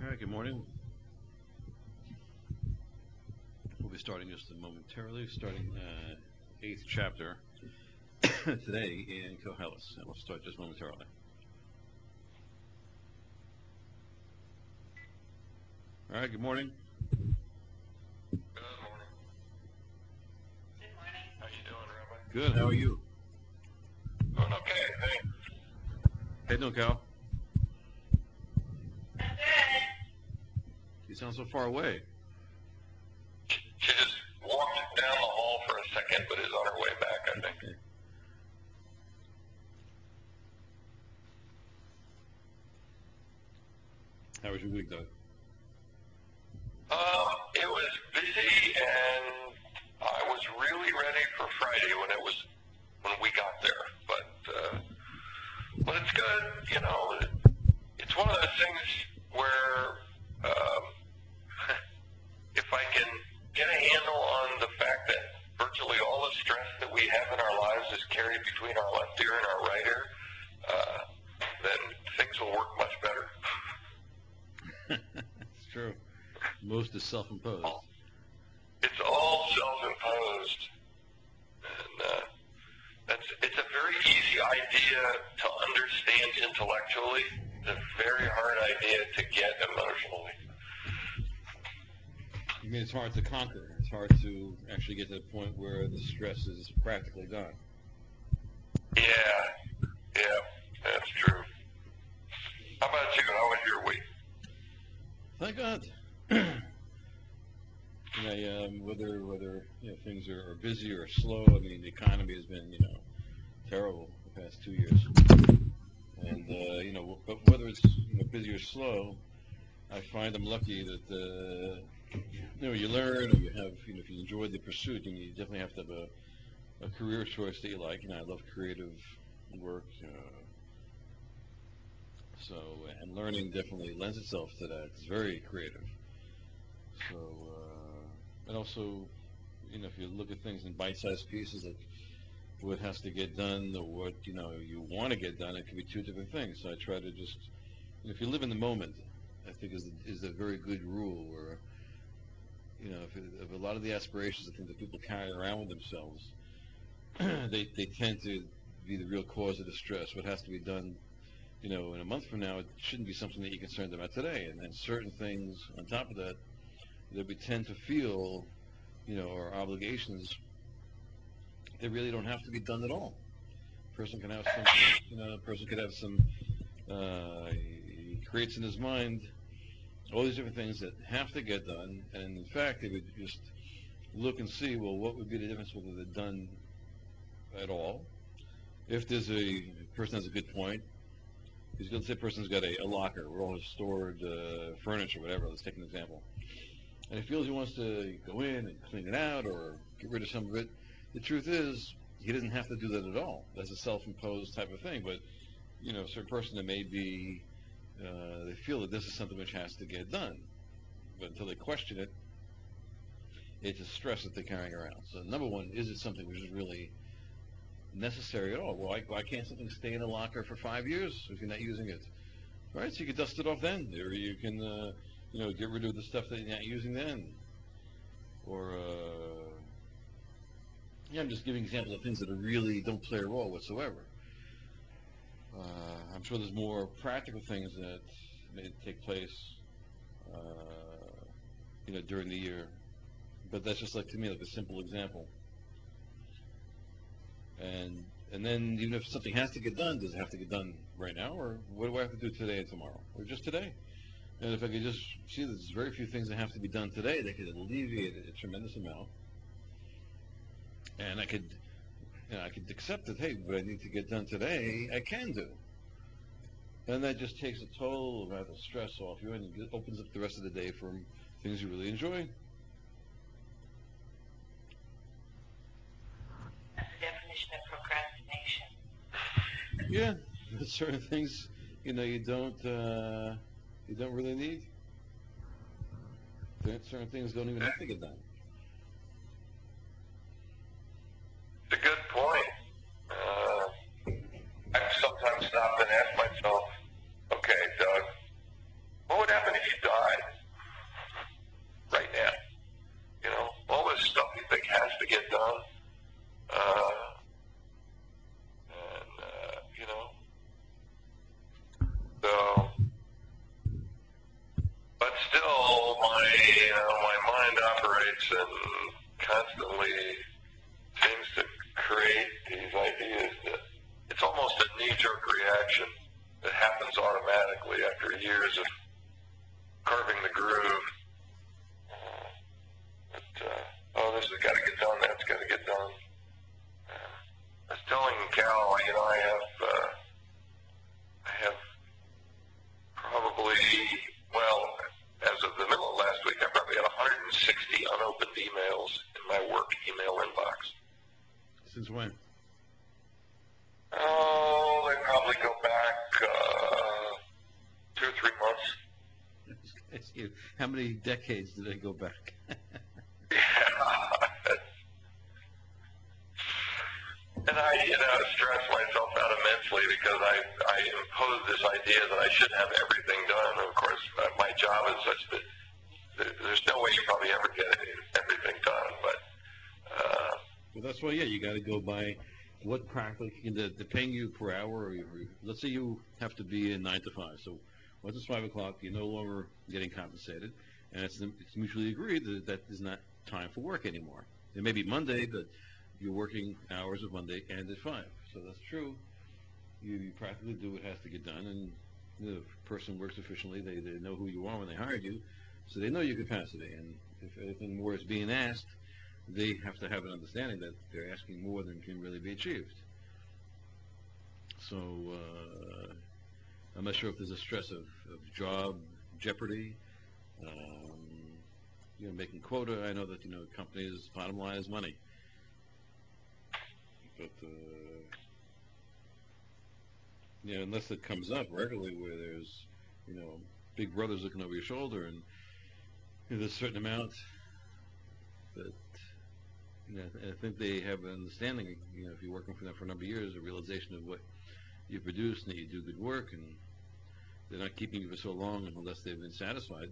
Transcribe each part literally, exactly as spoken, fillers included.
right, good morning. We'll be starting just momentarily, starting uh, eighth chapter today in Koheles, and we'll start just momentarily. All right, good morning. Good morning. Good morning. How you doing, Rabbi? Good, how are you? Doing okay, thanks. How you doing, Cal? I'm good. You sound so far away. She just walked down the hall for a second, but is on her way back, I think. Okay. How was your week, Doug? Um, it was busy, and I was really ready for Friday when it was when we got there. But uh, but it's good, you know. It's one of those things where um, if I can get a handle on the fact that virtually all the stress that we have in our lives is carried between our left ear and our right ear, uh, then things will work much better. It's true. Most is self-imposed. It's all self-imposed, and uh, that's it's a very easy idea to understand intellectually. It's a very hard idea to get emotionally. I mean, it's hard to conquer. It's hard to actually get to the point where the stress is practically gone. Yeah, yeah, that's true. How about you? How was your week? Thank God. You know, um, whether whether you know things are, are busy or slow. I mean, the economy has been you know terrible the past two years, and uh, you know, but whether it's you know, busy or slow, I find I'm lucky that uh, you know you learn or you have you know if you enjoy the pursuit, and you definitely have to have a, a career choice that you like. You know, I love creative work, uh, so and learning definitely lends itself to that. It's very creative. So uh, and also, you know, if you look at things in bite-sized pieces, like what has to get done or what you know you want to get done, it can be two different things. So I try to just, if you live in the moment, I think is is a very good rule. Where you know, if, if a lot of the aspirations, I think that people carry around with themselves, they they tend to be the real cause of the stress. What has to be done, you know, in a month from now, it shouldn't be something that you're concerned about today. And then certain things on top of that that we tend to feel, you know, are obligations. They really don't have to be done at all. A person can have some, you know, a person could have some. Uh, he creates in his mind all these different things that have to get done, and in fact, they would just look and see, well, what would be the difference whether they're done at all? If there's a person has a good point, he's going to say a person's got a, a locker where all his stored uh, furniture, whatever. Let's take an example. And he feels he wants to go in and clean it out or get rid of some of it. The truth is, he doesn't have to do that at all. That's a self-imposed type of thing. But you know, a certain person that may be, uh, they feel that this is something which has to get done. But until they question it, it's a stress that they're carrying around. So number one, is it something which is really necessary at all? Well, why, why can't something stay in a locker for five years if you're not using it? All right, so you can dust it off then, or you can, uh, you know, get rid of the stuff that you're not using then. Or, uh, yeah, I'm just giving examples of things that are really don't play a role whatsoever. Uh, I'm sure there's more practical things that may take place, uh, you know, during the year. But that's just like to me like a simple example. And and then even if something has to get done, does it have to get done right now, or what do I have to do today and tomorrow, or just today? And if I could just see that there's very few things that have to be done today, that could alleviate a tremendous amount. And I could, you know, I could accept that. Hey, what I need to get done today, I can do. And that just takes a total amount of stress off you, and it opens up the rest of the day for things you really enjoy. That's the definition of procrastination. Yeah, certain things, you know, you don't, uh, you don't really need. Certain things don't even have to get done. It's a good point. Uh, I sometimes stop and ask myself, okay, Doug, what would happen if you died? reiterates and constantly seems to create these ideas that it's almost a knee-jerk reaction that happens automatically after years of carving the groove. Uh, but, uh, oh, this has got to get done, that's got to get done. Uh, I was telling Cal, you know, I have, uh, I have probably, well, as of the middle of last week, I probably had one hundred sixty unopened emails in my work email inbox. Since when? Oh, they probably go back uh, two or three months. You. How many decades do they go back? Yeah. And I, you know, stress myself out immensely because I, I imposed this idea that I should have everything done. And of course, uh, my job is such that there, there's no way you probably ever get any, everything done. But uh, well, that's why, yeah, you got to go by what practically can the, the paying you per hour. Or, or, let's say you have to be in nine to five. So once it's five o'clock, you're no longer getting compensated, and it's, it's mutually agreed that that is not time for work anymore. It may be Monday, but you're working hours of Monday and at five. So that's true. You, you practically do what has to get done, and the person works efficiently. They, they know who you are when they hired you, so they know your capacity. And if anything more is being asked, they have to have an understanding that they're asking more than can really be achieved. So uh, I'm not sure if there's a stress of, of job jeopardy, um, you know, making quota. I know that, you know, companies' bottom line is money. But, uh, you know, unless it comes up regularly where there's, you know, big brothers looking over your shoulder and you know, there's a certain amount that, you know, I think they have an understanding, you know, if you're working for them for a number of years, a realization of what you produce and that you do good work, and they're not keeping you for so long unless they've been satisfied.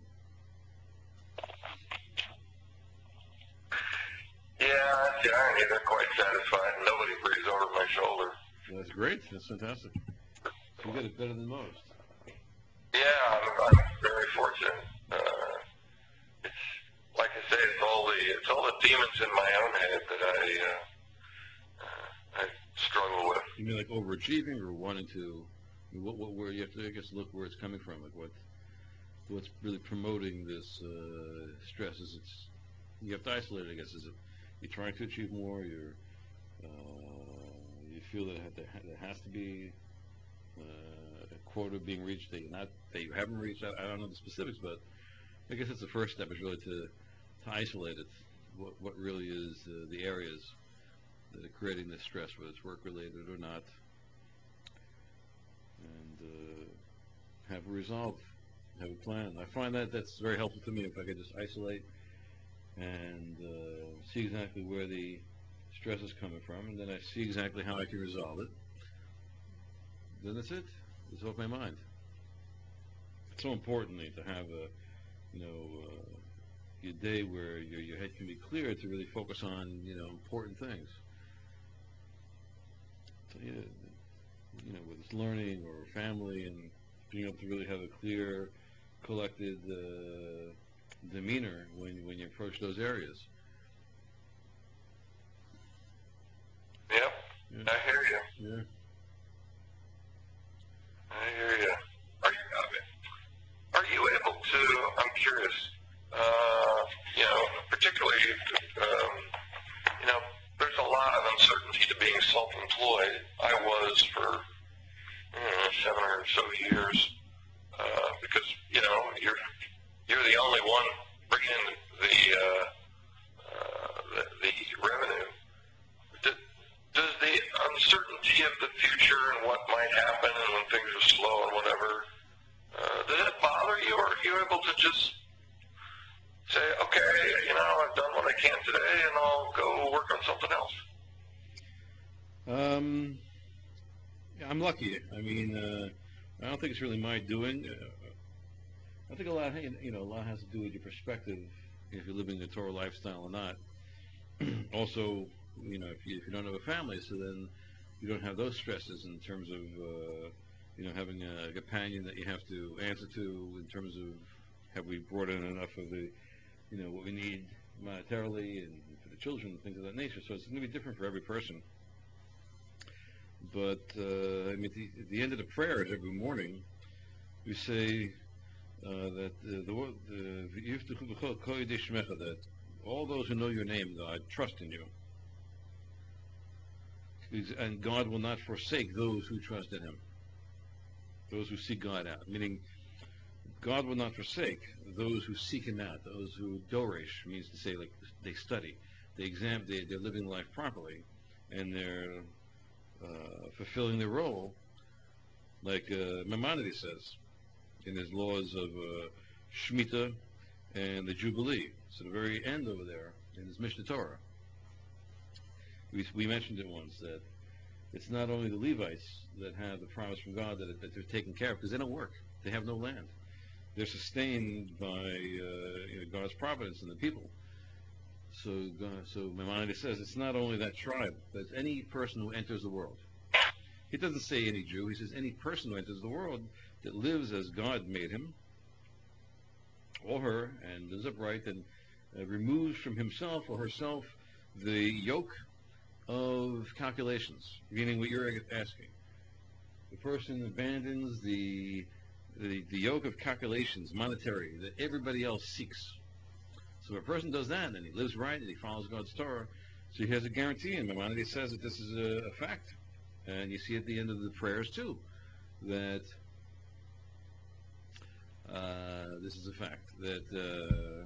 yeah, the irony, they're quite satisfied. Nobody breathes over my shoulder. Well, that's great. That's fantastic. So you get it better than most. Yeah, I'm, I'm very fortunate. Uh, it's like I say, it's all the it's all the demons in my own head that I uh, uh, I struggle with. You mean like overachieving or wanting to? I mean, what what where you have to I guess look where it's coming from. Like what what's really promoting this uh, stress? Is it's you have to isolate it. I guess is it you're trying to achieve more. You're uh, you feel that there has to be uh, a quota being reached that you're not that you haven't reached. I, I don't know the specifics, but I guess it's the first step is really to to isolate it. What what really is uh, the areas that are creating this stress, whether it's work related or not, and uh, have a resolve, have a plan. I find that that's very helpful to me if I could just isolate and uh, see exactly where the stress is coming from, and then I see exactly how I can resolve it. Then that's it. It's off my mind. It's so important to have a, you know, uh, a day where your, your head can be clear to really focus on, you know, important things. So, yeah, you know, whether it's learning or family and being able to really have a clear, collected uh, demeanor when, when you approach those areas. Yep, Yeah. I hear you. Yeah. I hear you. Are you, are you able to, I'm curious, uh, you know, particularly, um, you know, there's a lot of uncertainty to being self-employed. I was for you know, seven or so years, uh, because, you know, you're, you're the only one bringing in the, uh, uh, the, the revenue. Does, does the uncertainty of the future and what might happen and when things are slow and whatever, uh, does it bother you, or are you able to just say, okay, you know, I've done what I can today and I'll go work on something else? Um, yeah, I'm lucky. I mean, uh, I don't think it's really my doing. Uh, I think a lot, you know, a lot has to do with your perspective, if you're living the Torah lifestyle or not. Also, you know, if you, if you don't have a family, so then you don't have those stresses in terms of, uh, you know, having a companion that you have to answer to in terms of have we brought in enough of the, you know, what we need monetarily and for the children and things of that nature. So it's going to be different for every person. But uh, I mean, the, at the end of the prayers every morning, we say uh, that uh, the the that all those who know your name, God, trust in you, and God will not forsake those who trust in Him, those who seek God out. Meaning, God will not forsake those who seek Him out, those who dorish means to say like they study, they examine, they, they're living life properly, and they're uh, fulfilling their role, like uh, Maimonides says in his laws of uh, Shemitah and the Jubilee. So the very end over there in his Mishnah Torah, we, we mentioned it once that it's not only the Levites that have the promise from God that, that they're taken care of, because they don't work, they have no land. They're sustained by uh, you know, God's providence and the people. So, God, so Maimonides says it's not only that tribe, but it's any person who enters the world. He doesn't say any Jew. He says any person who enters the world that lives as God made him, or her, and lives upright, and uh, removes from himself or herself the yoke of calculations, meaning what you're asking. The person abandons the the, the yoke of calculations, monetary, that everybody else seeks. So if a person does that, and he lives right, and he follows God's Torah, so he has a guarantee. And Maimonides says that this is a, a fact. And you see at the end of the prayers, too, that uh, this is a fact, that uh,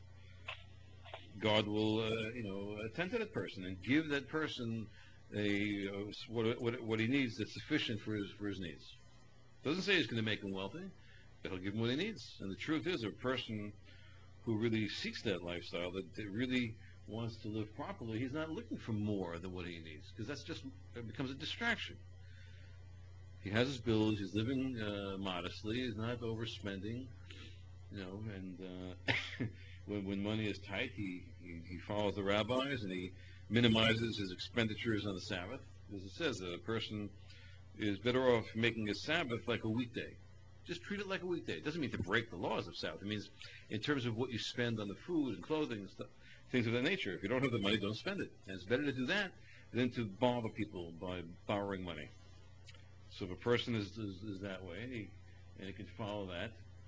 God will, uh, you know, attend to that person and give that person a uh, what, what, what he needs that's sufficient for his, for his needs. Doesn't say he's going to make him wealthy, but he'll give him what he needs. And the truth is, a person who really seeks that lifestyle, that, that really wants to live properly, he's not looking for more than what he needs, because that's just, it becomes a distraction. He has his bills, he's living uh, modestly, he's not overspending, you know, and uh, when, when money is tight, he, he, he follows the rabbis and he minimizes his expenditures on the Sabbath. As it says, a person is better off making a Sabbath like a weekday. Just treat it like a weekday. It doesn't mean to break the laws of Sabbath. It means in terms of what you spend on the food and clothing and stuff, things of that nature. If you don't have the money, don't spend it. And it's better to do that than to bother people by borrowing money. So if a person is, is, is that way, and he, and he can follow that,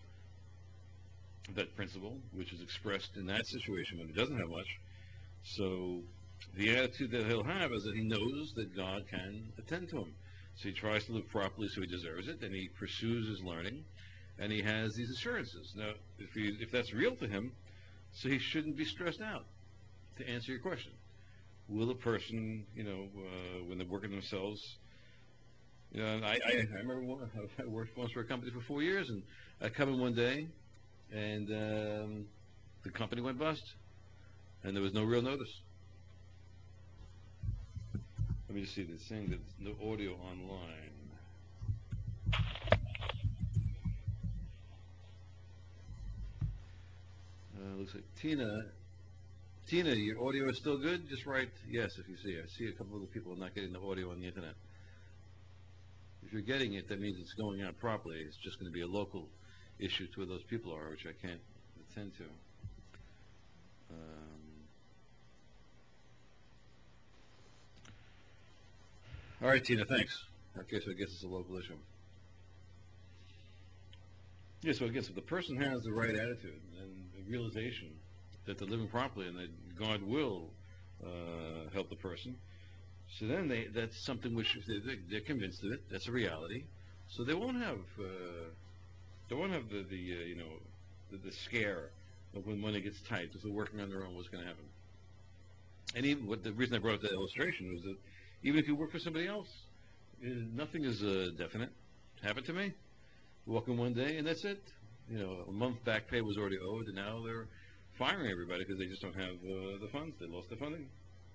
that principle, which is expressed in that situation when he doesn't have much, so the attitude that he'll have is that he knows that God can attend to him. So he tries to live properly so he deserves it, and he pursues his learning, and he has these assurances. Now, if he, if that's real to him, so he shouldn't be stressed out. To answer your question, will a person, you know, uh, when they're working themselves, you know, and I, I, I remember one, I worked once for a company for four years, and I come in one day, and um, the company went bust, and there was no real notice. Let me just see this thing, that's no audio online. Uh, looks like Tina. Tina, your audio is still good? Just write yes if you see it. I see a couple of people are not getting the audio on the internet. If you're getting it, that means it's going out properly. It's just going to be a local issue to where those people are, which I can't attend to. Um, all right, Tina, thanks. Okay, so I guess it's a local issue. Yeah, so I guess if the person has the right attitude and the realization that they're living properly and that God will uh, help the person, so then they, that's something which if they, they're convinced of it, that's a reality. So they won't have uh, they won't have the, the uh, you know the, the scare of when money gets tight. If they're working on their own, what's going to happen? And even what the reason I brought up that illustration was that even if you work for somebody else, uh, nothing is uh, definite. It happened to me. Walk in one day and that's it. You know, a month back pay was already owed, and now they're firing everybody because they just don't have uh, the funds. They lost the funding.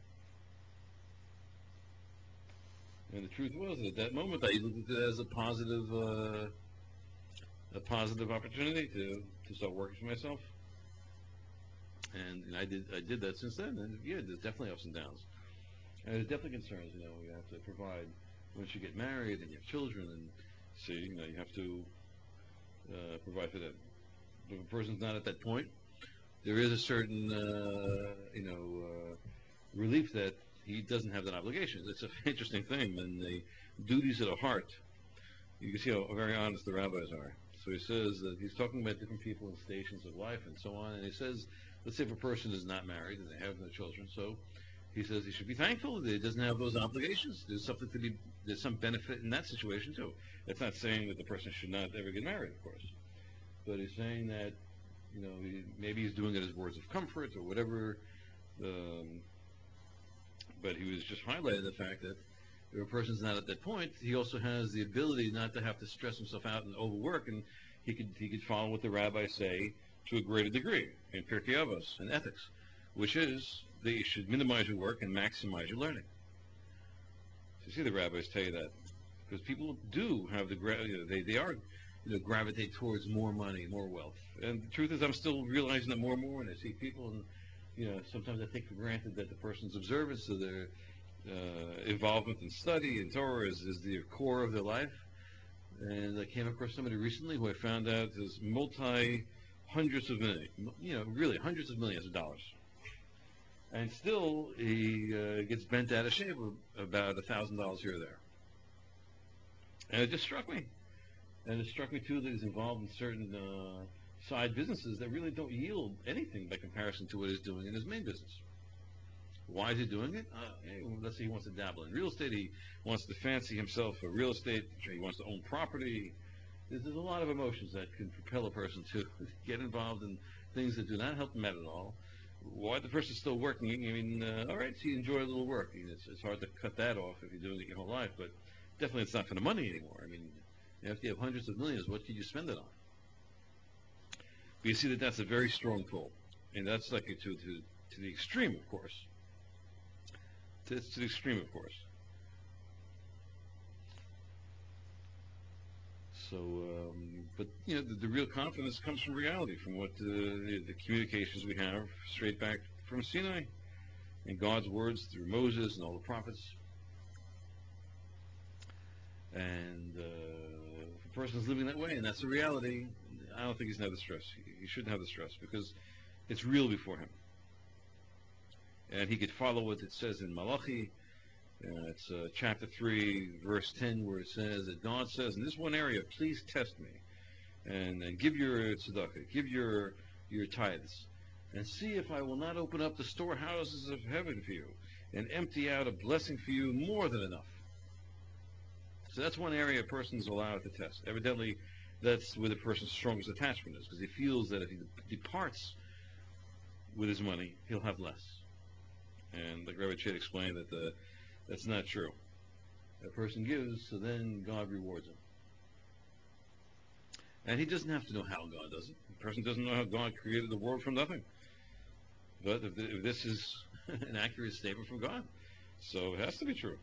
And the truth was, at that moment, I looked at it as a positive, uh, a positive opportunity to, to start working for myself. And, and I did, I did that since then. And yeah, there's definitely ups and downs. And there's definitely concerns. You know, you have to provide once you get married and you have children, and see, you know, you have to uh, provide for them. If a person's not at that point, there is a certain, uh, you know, uh, relief that he doesn't have that obligation. It's an interesting thing. And the duties of the heart, you can see how very honest the rabbis are. So he says that he's talking about different people in stations of life and so on. And he says, let's say if a person is not married and they have no children, so he says he should be thankful that he doesn't have those obligations. There's something to be, there's some benefit in that situation too. It's not saying that the person should not ever get married, of course. But he's saying that, you know, he, maybe he's doing it as words of comfort or whatever. Um, but he was just highlighting the fact that if a person's not at that point, he also has the ability not to have to stress himself out and overwork, and he could he could follow what the rabbis say to a greater degree in Pirkei Avos and ethics, which is that you should minimize your work and maximize your learning. So you see, the rabbis tell you that because people do have the gra- you know, they they are you know gravitate towards more money, more wealth, and the truth is, I'm still realizing that more and more when I see people, and you know, sometimes I take for granted that the person's observance of their uh, involvement in study and Torah is, is the core of their life. And I came across somebody recently who I found out is multi hundreds of millions, you know, really hundreds of millions of dollars. And still, he uh, gets bent out of shape about a thousand dollars here or there. And it just struck me. And it struck me too that he's involved in certain uh, side businesses that really don't yield anything by comparison to what he's doing in his main business. Why is he doing it? Uh, hey, let's say he wants to dabble in real estate. He wants to fancy himself a real estate. He wants to own property. There's, there's a lot of emotions that can propel a person to get involved in things that do not help them out at all. Why the person's still working? I mean, uh, all right, so you enjoy a little work. I mean, it's, it's hard to cut that off if you're doing it your whole life, but definitely it's not for the money anymore. I mean, if you have hundreds of millions, what can you spend it on? But you see that that's a very strong pull, and that's like to, to, to the extreme, of course. It's to the extreme, of course. So, um, but you know, the, the real confidence comes from reality, from what uh, the, the communications we have straight back from Sinai, and God's words through Moses and all the prophets. And uh, if a person's living that way, and that's the reality, I don't think he's going to have the stress. He, he shouldn't have the stress because it's real before him. And he could follow what it says in Malachi. Uh, it's uh, chapter three, verse ten, where it says that God says, in this one area, please test me, and, and give your tzedakah, give your your tithes, and see if I will not open up the storehouses of heaven for you, and empty out a blessing for you more than enough. So that's one area a person is allowed to test. Evidently, that's where the person's strongest attachment is, because he feels that if he departs with his money, he'll have less. And like Rabbi Chet explained, that the that's not true. A person gives, so then God rewards him. And he doesn't have to know how God does it. The person doesn't know how God created the world from nothing. But if, the, if this is an accurate statement from God, so it has to be true.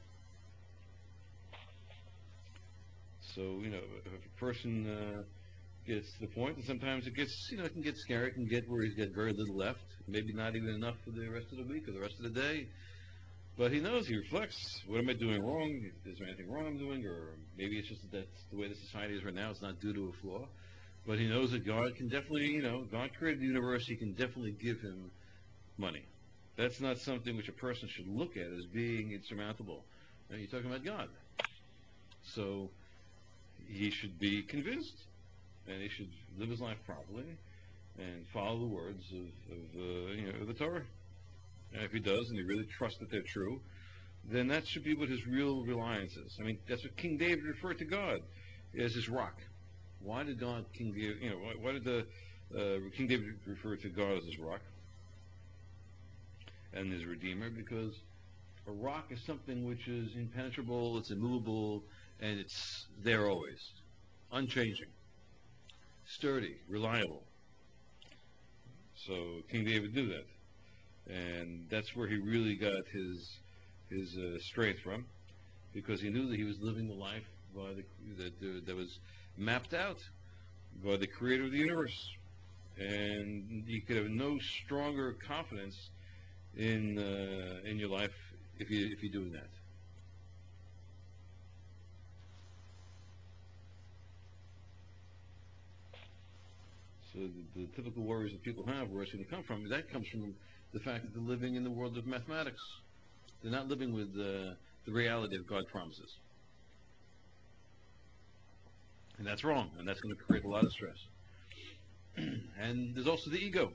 So, you know, if a person uh, gets to the point, and sometimes it gets, you know, it can get scary. It can get where he's got very little left, maybe not even enough for the rest of the week or the rest of the day. But he knows, he reflects, what am I doing wrong? Is there anything wrong I'm doing? Or maybe it's just that that's the way the society is right now. It's not due to a flaw. But he knows that God can definitely, you know, God created the universe. He can definitely give him money. That's not something which a person should look at as being insurmountable. Now, you're talking about God. So he should be convinced, and he should live his life properly and follow the words of, of uh, you know, the Torah. And if he does, and he really trusts that they're true, then that should be what his real reliance is. I mean, that's what King David referred to God as his rock. Why did God, King David, you know, why, why did the uh, King David refer to God as his rock and his redeemer? Because a rock is something which is impenetrable, it's immovable, and it's there always, unchanging, sturdy, reliable. So King David knew that. And that's where he really got his his uh, strength from, because he knew that he was living the life by the, that uh, that was mapped out by the Creator of the universe, and you could have no stronger confidence in uh, in your life if you if you're doing that. So So the, the typical worries that people have, where it's going to come from, that comes from the fact that they're living in the world of mathematics. They're not living with uh, the reality of God's promises. And that's wrong, and that's going to create a lot of stress. And there's also the ego.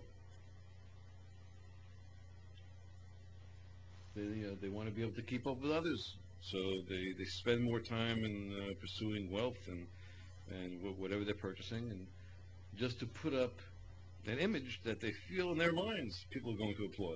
They, uh, they want to be able to keep up with others, so they, they spend more time in uh, pursuing wealth and, and whatever they're purchasing, and just to put up an image that they feel in their minds people are going to applaud.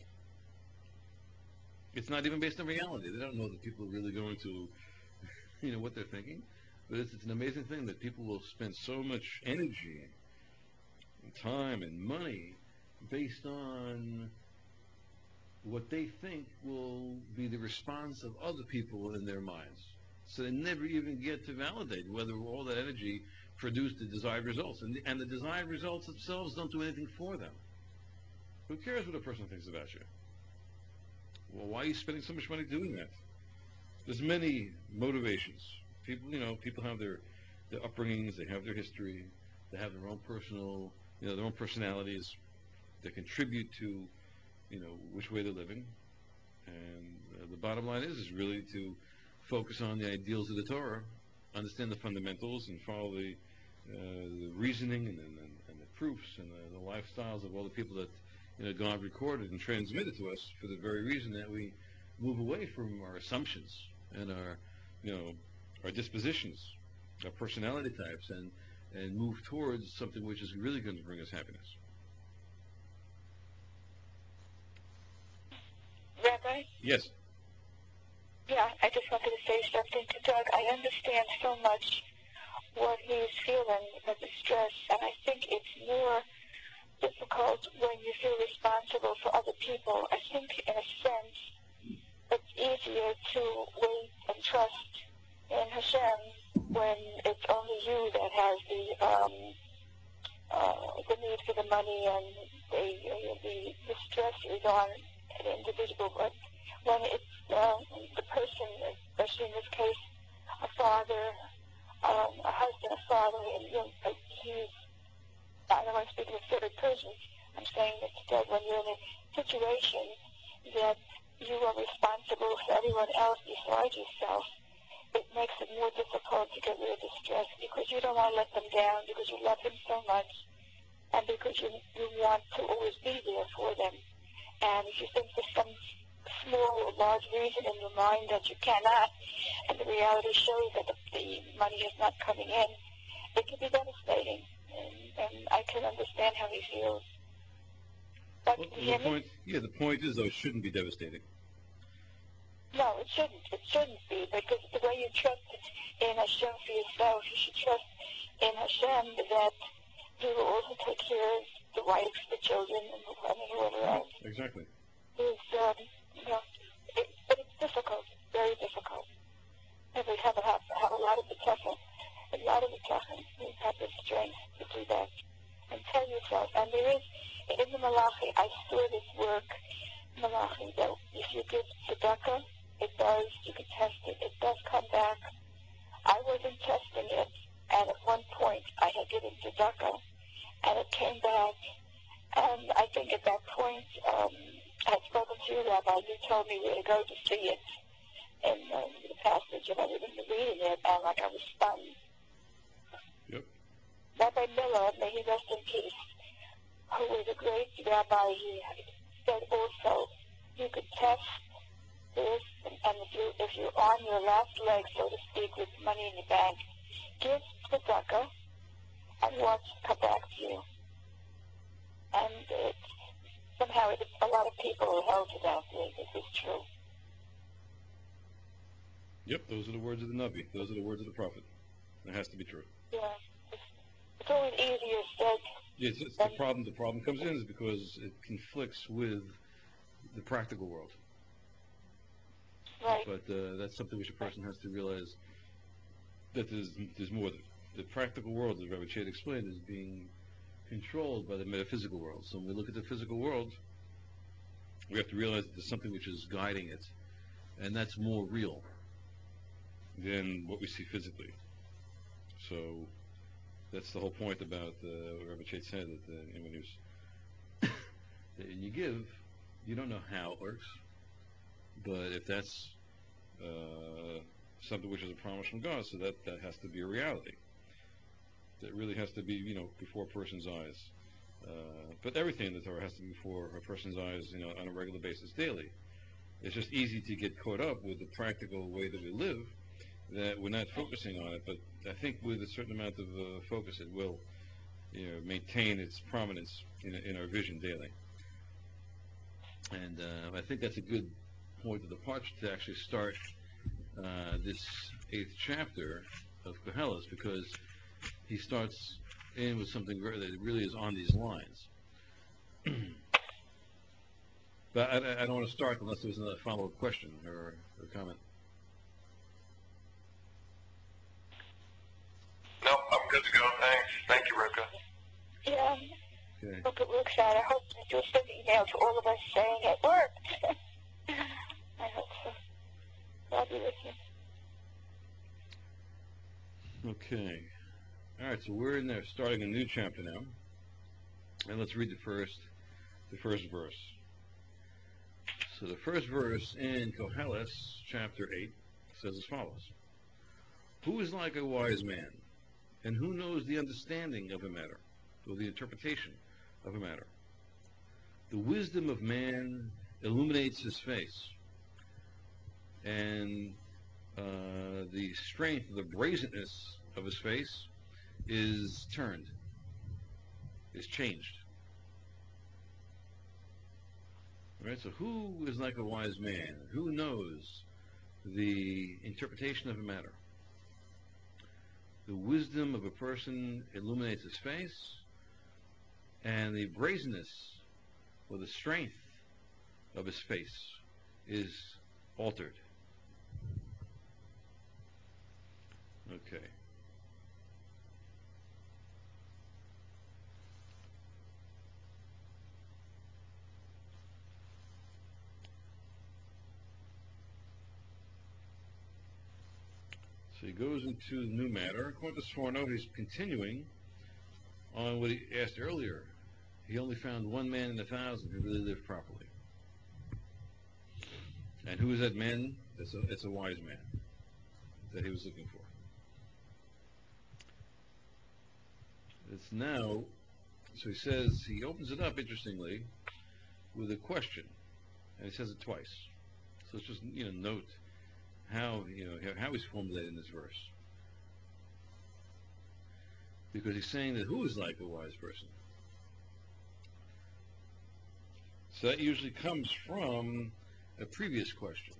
It's not even based on reality. They don't know that people are really going to, you know, what they're thinking. But it's, it's an amazing thing that people will spend so much energy and time and money based on what they think will be the response of other people in their minds. So they never even get to validate whether all that energy produced the desired results. And the, and the desired results themselves don't do anything for them. Who cares what a person thinks about you? Well, why are you spending so much money doing that? There's many motivations. People, you know, people have their, their upbringings, they have their history, they have their own personal, you know, their own personalities that contribute to, you know, which way they're living. And uh, the bottom line is, is really to focus on the ideals of the Torah, understand the fundamentals, and follow the, uh, the reasoning and, and, and the proofs and the, the lifestyles of all the people that, you know, God recorded and transmitted to us, for the very reason that we move away from our assumptions and our, you know, our dispositions, our personality types, and and move towards something which is really going to bring us happiness. Rabbi? Yes. Yeah, I just wanted to say something to Doug. I understand so much what he's feeling, the distress, and I think it's more difficult when you feel responsible for other people. I think, in a sense, it's easier to wait and trust in Hashem when it's only you that has the um, uh, the need for the money, and the, the, the stress is on an individual. But when it's uh, the person, especially in this case, a father, um, a husband, a father, and you know, he's, I don't want to speak in the third person, I'm saying that when you're in a situation that you are responsible for everyone else besides yourself, it makes it more difficult to get rid of the stress, because you don't want to let them down, because you love them so much, and because you, you want to always be there for them. And if you think there's some small or large reason in your mind that you cannot, and the reality shows that the, the money is not coming in, it can be devastating. And, and I can understand how he feels. But Well, can you the hear point, me? yeah, the point is, though, it shouldn't be devastating. No, it shouldn't. It shouldn't be, because the way you trust in Hashem for yourself, you should trust in Hashem that He will also take care of the wife, the children, and whoever else. Exactly. Is, um, you know, it, but it's difficult, very difficult. And we have, have, have a lot of the toughness, a lot of the toughness. We have the strength to do that. And tell yourself, and there is, in the Malachi, I saw this work, Malachi, that if you give tzedakah, it does, you can test it, it does come back. I wasn't testing it, and at one point I had given tzedakah, and it came back, and I think at that point, um, I had spoken to you, Rabbi, you told me where to go to see it, in um, the passage, and I was reading it, and like I was stunned. Yep. Rabbi Miller, may he rest in peace, who was a great rabbi, he said also, you could test this, and if, you, if you're on your last leg, so to speak, with money in your bank, give tzedakah and watch it come back to you. And it, somehow it, a lot of people are held to that. This is true. Yep, those are the words of the Navi. Those are the words of the prophet. It has to be true. Yeah. It's, it's always easier said. Yeah, it's, it's the problem. The problem comes in is because it conflicts with the practical world. Right. But uh, that's something which a person has to realize, that there's, there's more. The practical world, as Rabbi Chait explained, is being controlled by the metaphysical world. So when we look at the physical world, we have to realize that there's something which is guiding it, and that's more real than what we see physically. So that's the whole point about uh, what Rabbi Chait said, that uh, when he was, that you give, you don't know how it works, but if that's uh, something which is a promise from God, so that, that has to be a reality. That really has to be, you know, before a person's eyes. Uh, but everything in the Torah has to be before a person's eyes, you know, on a regular basis, daily. It's just easy to get caught up with the practical way that we live, that we're not focusing on it. But I think with a certain amount of uh, focus, it will, you know, maintain its prominence in, in our vision daily. And uh, I think that's a good point of departure to actually start uh, this eighth chapter of Koheles, because he starts in with something that really is on these lines. But I, I don't want to start unless there's another follow-up question or, or comment. No, I'm good to go. Thanks. Thank you, Rivka. Yeah. Okay. Hope it works out. I hope that you'll send an email to all of us saying it worked. I hope so. I'll be with you. Okay. All right, so we're in there starting a new chapter now. And let's read the first the first verse. So the first verse in Koheles, chapter eight, says as follows. Who is like a wise man, and who knows the understanding of a matter, or the interpretation of a matter? The wisdom of man illuminates his face, and uh, the strength, the brazenness of his face is turned, is changed. All right, so who is like a wise man? Who knows the interpretation of a matter? The wisdom of a person illuminates his face, and the brazenness or the strength of his face is altered. Okay. So he goes into new matter. According to Sforno, he's continuing on what he asked earlier. He only found one man in a thousand who really lived properly. And who is that man? It's a, it's a wise man that he was looking for. It's now, so he says, he opens it up, interestingly, with a question. And he says it twice. So let's just, you know, note how, you know, how he's formulating this verse. Because he's saying that who is like a wise person? So that usually comes from a previous question.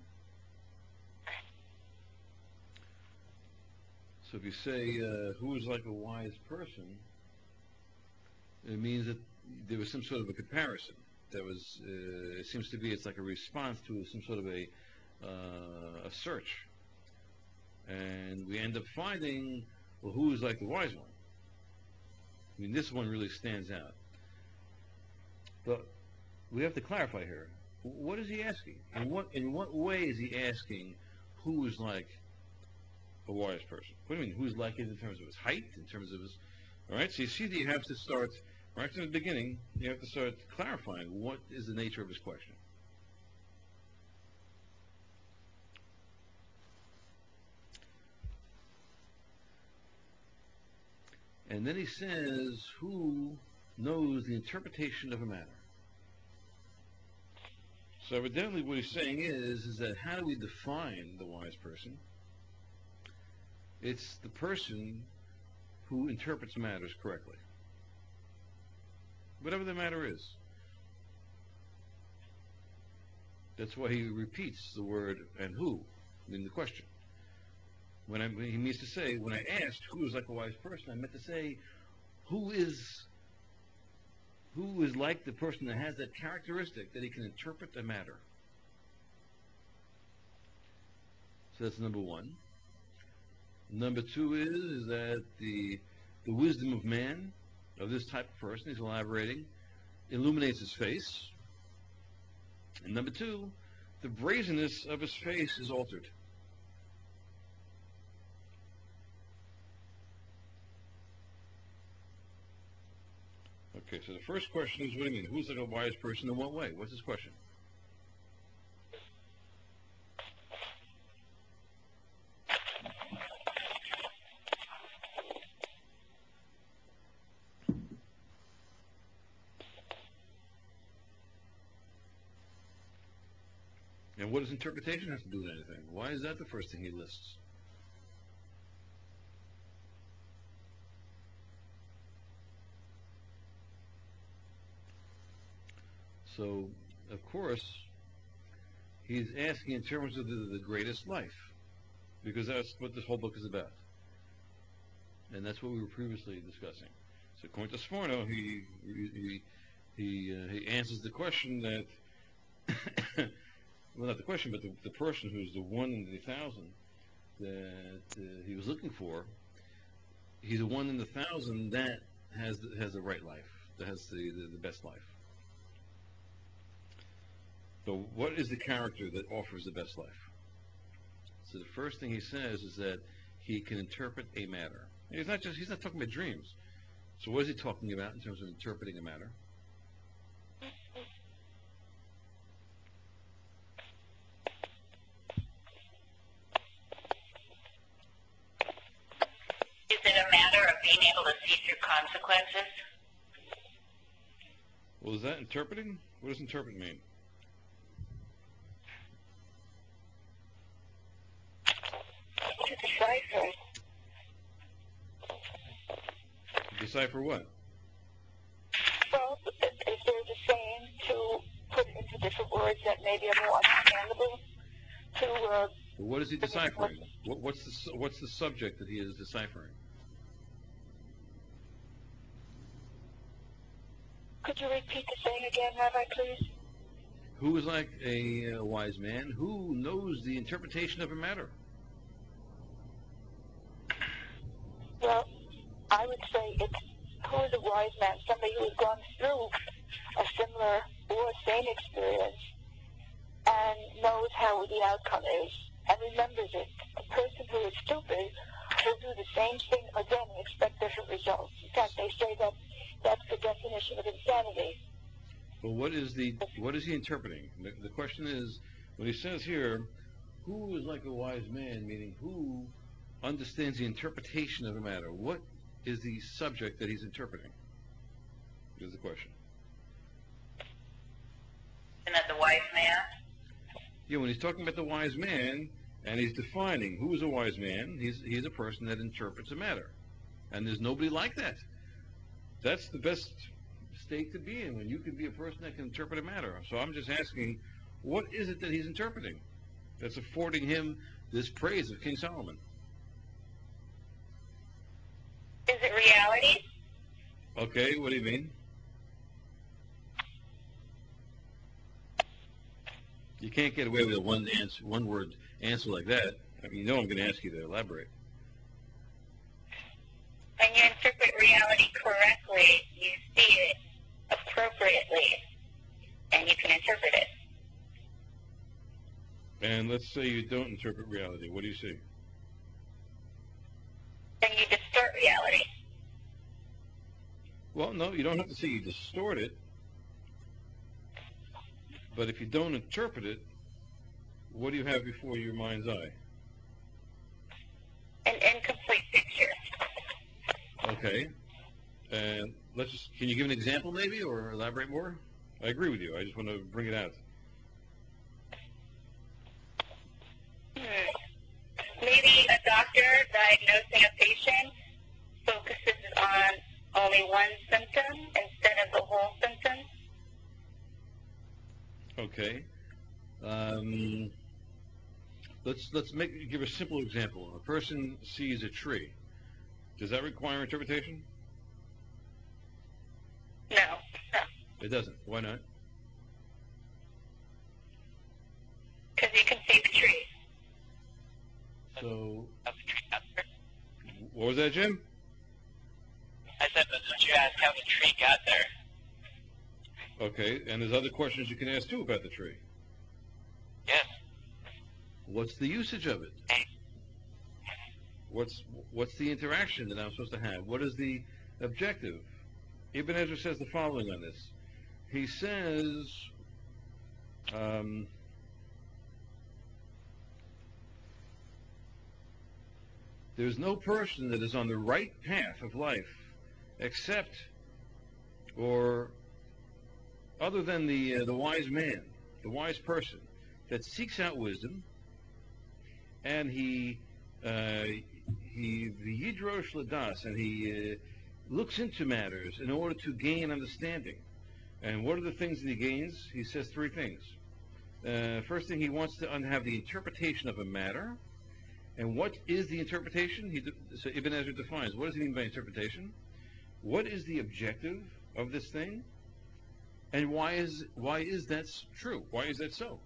So if you say, uh, who is like a wise person, it means that there was some sort of a comparison. There was, uh, it seems to be, it's like a response to some sort of a, uh, a search. And we end up finding, well, who is like the wise one? I mean, this one really stands out. But we have to clarify here. What is he asking? In what, in what way is he asking who is like a wise person? What do you mean, who's like it in terms of his height, in terms of his... All right, so you see that you have to start, right from the beginning, you have to start clarifying what is the nature of his question. And then he says, who knows the interpretation of a matter? So evidently what he's saying is, is that how do we define the wise person? It's the person who interprets matters correctly. Whatever the matter is. That's why he repeats the word and who in the question. When, I, when he means to say, when I asked who is like a wise person, I meant to say who is who is like the person that has that characteristic that he can interpret a matter. So that's number one. Number two is, is that the the wisdom of man, of this type of person, he's elaborating, illuminates his face. And number two, the brazenness of his face is altered. Okay, so the first question is, what do you mean? Who's like a wise person in what way? What's his question? And what does interpretation have to do with anything? Why is that the first thing he lists? So, of course, he's asking in terms of the, the greatest life, because that's what this whole book is about. And that's what we were previously discussing. So, according to Sforno, he he he, uh, he answers the question that, well, not the question, but the, the person who's the one in the thousand that uh, he was looking for. He's the one in the thousand that has the, has the right life, that has the, the, the best life. So what is the character that offers the best life? So the first thing he says is that he can interpret a matter. He's not just he's not talking about dreams. So what is he talking about in terms of interpreting a matter? Is it a matter of being able to see through consequences? Well, is that interpreting? What does interpret mean? To decipher. Decipher what? Well, if there's a saying, to put it into different words that maybe are more understandable, to... Uh, Well, what is he deciphering? What, what's, the, su- what's the subject that he is deciphering? Could you repeat the saying again, Rabbi, please? Who is like a uh, wise man? Who knows the interpretation of a matter? Well, I would say it's who is a wise man, somebody who has gone through a similar or same experience and knows how the outcome is and remembers it. A person who is stupid will do the same thing again and expect different results. In fact, they say that that's the definition of insanity. Well, what is the what is he interpreting? The, the question is, when he says here, who is like a wise man, meaning who understands the interpretation of a matter? What is the subject that he's interpreting? Is the question. Isn't that the wise man? Yeah, when he's talking about the wise man, and he's defining who is a wise man, he's he's a person that interprets a matter, and there's nobody like that. That's the best state to be in, when you can be a person that can interpret a matter. So I'm just asking, what is it that he's interpreting that's affording him this praise of King Solomon? Is it reality? Okay, what do you mean? You can't get away with a one answer, one word answer like that. I mean, you know I'm going to ask you to elaborate. When you interpret reality correctly, you see it appropriately, and you can interpret it. And let's say you don't interpret reality. What do you see? Then you distort reality. Well, no, you don't have to say you distort it. But if you don't interpret it, what do you have before your mind's eye? An incomplete picture. Okay. And let's just, can you give an example maybe, or elaborate more? I agree with you. I just want to bring it out. Hmm. Maybe a doctor diagnosing a patient focuses on only one symptom instead of the whole symptom. Okay. Um, let's let's make give a simple example. A person sees a tree. Does that require interpretation? No, no. It doesn't. Why not? Because you can see the tree. So, what was that, Jim? I said, but don't you ask how the tree got there? Okay, and there's other questions you can ask too about the tree. Yes. What's the usage of it? What's what's the interaction that I'm supposed to have? What is the objective? Ibn Ezra says the following on this. He says, um, there's no person that is on the right path of life except or other than the uh, the wise man, the wise person that seeks out wisdom, and he uh, he yidrosh ladas, and he uh, looks into matters in order to gain understanding. And what are the things that he gains? He says three things. Uh, first thing, he wants to un- have the interpretation of a matter. And what is the interpretation? He de- so Ibn Ezra defines, what does he mean by interpretation? What is the objective of this thing? And why is why is that true? Why is that so?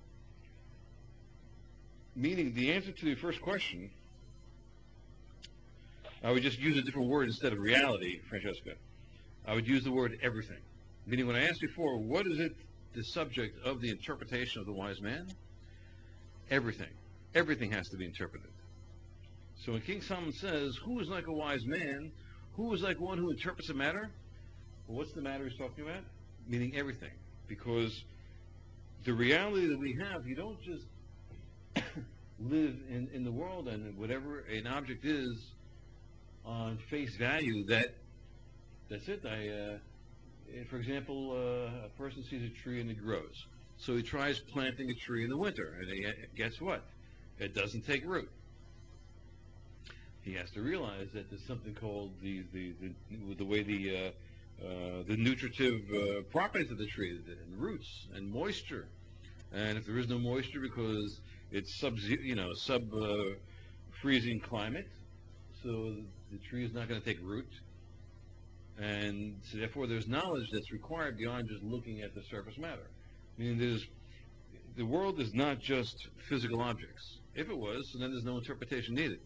Meaning, the answer to the first question, I would just use a different word instead of reality, Francesca. I would use the word everything. Meaning, when I asked before, what is it the subject of the interpretation of the wise man? Everything. Everything has to be interpreted. So when King Solomon says, who is like a wise man? Who is like one who interprets a matter? Well, what's the matter he's talking about? Meaning everything. Because the reality that we have, you don't just live in, in the world and whatever an object is on face value, that that's it. I, uh, for example, uh, a person sees a tree and it grows. So he tries planting a tree in the winter, and he, guess what? It doesn't take root. He has to realize that there's something called the the the, the way the uh, uh, the nutritive uh, properties of the tree, and roots and moisture. And if there is no moisture because it's sub you know sub uh, freezing climate, so the tree is not going to take root. And so therefore, there's knowledge that's required beyond just looking at the surface matter. Meaning, there's the world is not just physical objects. If it was, then there's no interpretation needed.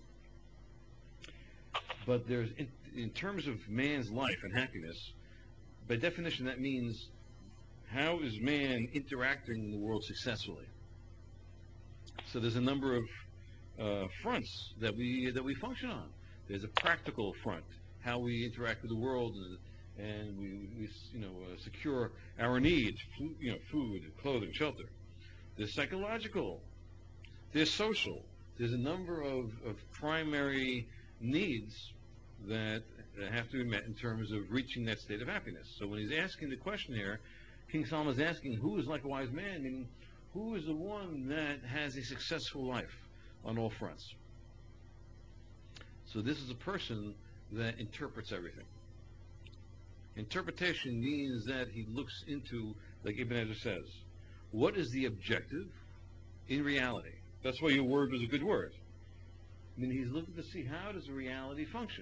But there's, in, in terms of man's life and happiness, by definition, that means how is man interacting in the world successfully? So there's a number of uh, fronts that we that we function on. There's a practical front, how we interact with the world, and, and we, we you know uh, secure our needs, food, you know, food, clothing, shelter. There's psychological. There's social. There's a number of, of primary needs that, that have to be met in terms of reaching that state of happiness. So when he's asking the question here, King Solomon is asking, who is like a wise man? Meaning, who is the one that has a successful life on all fronts? So this is a person that interprets everything. Interpretation means that he looks into, like Ibn Ezra says, what is the objective in reality? That's why your word was a good word. I mean, he's looking to see, how does reality function?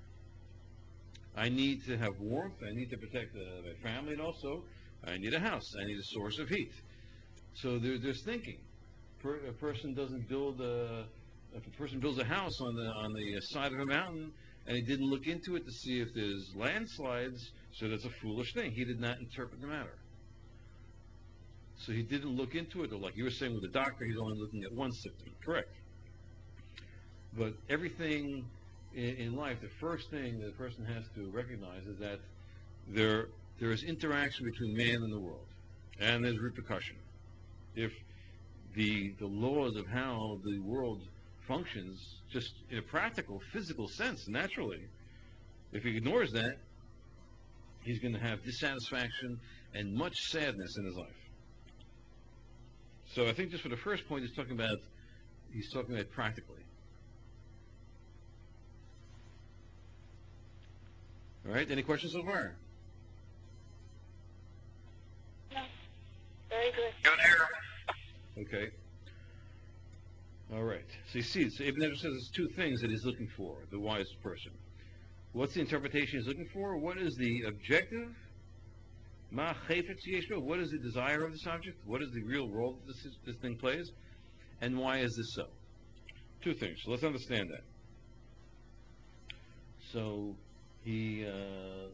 I need to have warmth. I need to protect uh, my family, and also I need a house. I need a source of heat. So there, there's thinking. Per, a person doesn't build a if a person builds a house on the on the side of a mountain and he didn't look into it to see if there's landslides, so that's a foolish thing. He did not interpret the matter. So he didn't look into it, or like you were saying with the doctor, he's only looking at one symptom. Correct. But everything in, in life, the first thing that a person has to recognize is that there there is interaction between man and the world, and there's repercussion. If the the laws of how the world functions, just in a practical, physical sense, naturally, if he ignores that, he's going to have dissatisfaction and much sadness in his life. So I think just for the first point, he's talking about he's talking about practically. All right. Any questions so far? No. Very good. Good here. Okay. All right. So you see, so Ibn Ezra says there's two things that he's looking for, the wise person. What's the interpretation he's looking for? What is the objective? Ma chayfetz yeshbo. What is the desire of this object? What is the real role that this, is, this thing plays? And why is this so? Two things. So let's understand that. So he uh,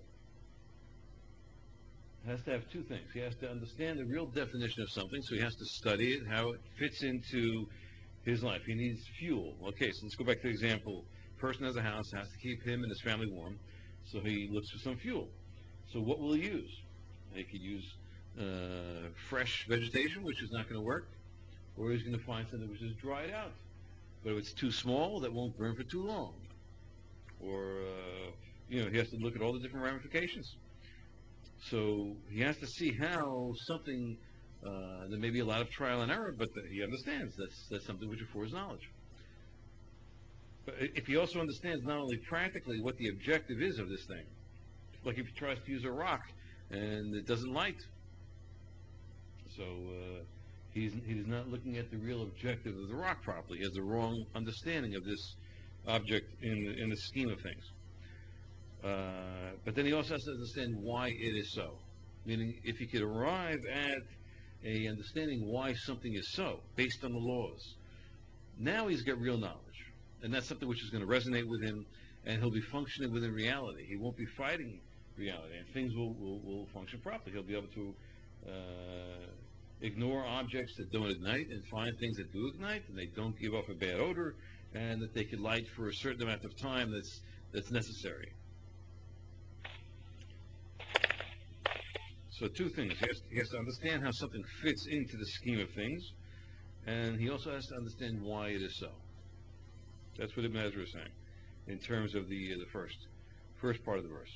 has to have two things. He has to understand the real definition of something, so he has to study it, how it fits into his life. He needs fuel. Okay, so let's go back to the example. Person has a house, has to keep him and his family warm, so he looks for some fuel. So what will he use? He could use uh, fresh vegetation, which is not going to work, or he's going to find something which is dried out. But if it's too small, that won't burn for too long. Or, uh, you know, he has to look at all the different ramifications. So he has to see how something, uh, there may be a lot of trial and error, but the, he understands that's, that's something which affords knowledge. But if he also understands not only practically what the objective is of this thing, like if he tries to use a rock and it doesn't light, so uh, he's he's not looking at the real objective of the rock properly. He has the wrong understanding of this object in in the scheme of things. Uh, but then he also has to understand why it is so. Meaning, if he could arrive at a understanding why something is so, based on the laws, now he's got real knowledge. And that's something which is going to resonate with him, and he'll be functioning within reality. He won't be fighting reality, and things will, will, will function properly. He'll be able to uh, ignore objects that don't ignite and find things that do ignite, and they don't give off a bad odor, and that they can light for a certain amount of time that's, that's necessary. So two things. He has, he has to understand how something fits into the scheme of things, and he also has to understand why it is so. That's what Ibn Ezra is saying in terms of the uh, the first first part of the verse.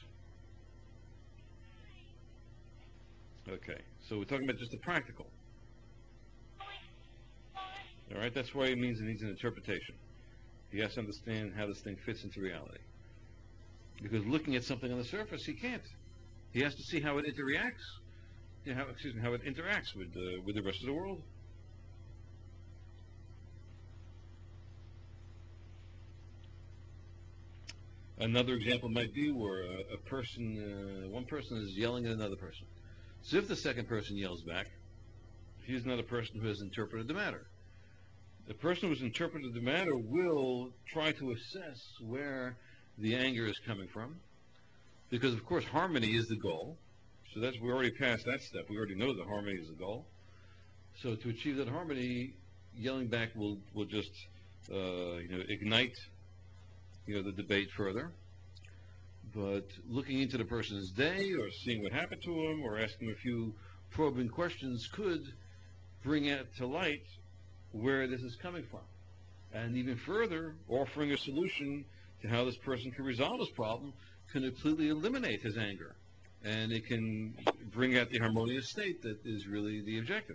Okay, so we're talking about just the practical. All right, that's why it means it needs an interpretation. He has to understand how this thing fits into reality. Because looking at something on the surface, he can't. He has to see how it interacts. You know, how, excuse me, how it interacts with uh, with the rest of the world. Another example might be where a, a person, uh, one person is yelling at another person. So if the second person yells back, he's not a person who has interpreted the matter. The person who's interpreted the matter will try to assess where the anger is coming from, because of course harmony is the goal. So that's we already passed that step. We already know that harmony is the goal. So to achieve that harmony, yelling back will will just uh, you know ignite you know the debate further. But looking into the person's day, or seeing what happened to him, or asking a few probing questions could bring out to light where this is coming from. And even further, offering a solution to how this person can resolve this problem can completely eliminate his anger. And it can bring out the harmonious state that is really the objective.